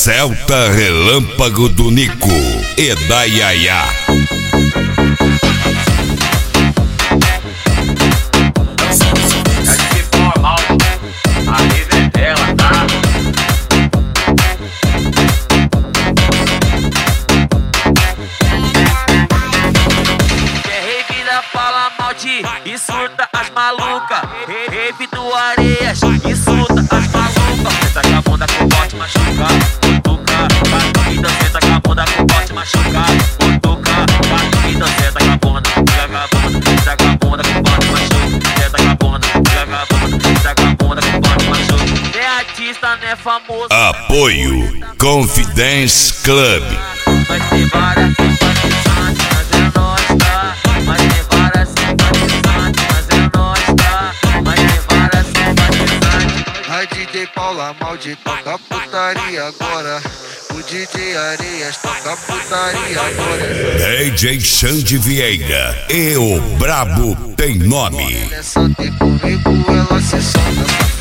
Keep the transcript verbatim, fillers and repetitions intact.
Celta Relâmpago do Nico e da Yaya. E surta as maluca, rave do Areias. E surta as maluca. Senta com a bunda com o bote machuca, cutuca, batida. Senta com a bunda com o bote machuca, cutuca, batida. Senta com a bunda, joga a bunda. Senta com a bunda com o bote machuca. Senta com a bunda, joga a bunda. Senta com a bunda com o bote machuca. É artista, não é famoso. Apoio Confidence Club. Mas tem várias simpatizantes, mas é nós, tá? Mas tem várias simpatizantes, mas é nós, tá? Mas tem várias simpatizantes. A D J Paula Maldi toca putaria agora. O D J Areias toca putaria agora. D J Xande Vieira e o Brabo tem nome. Essa tem comigo, ela se solta.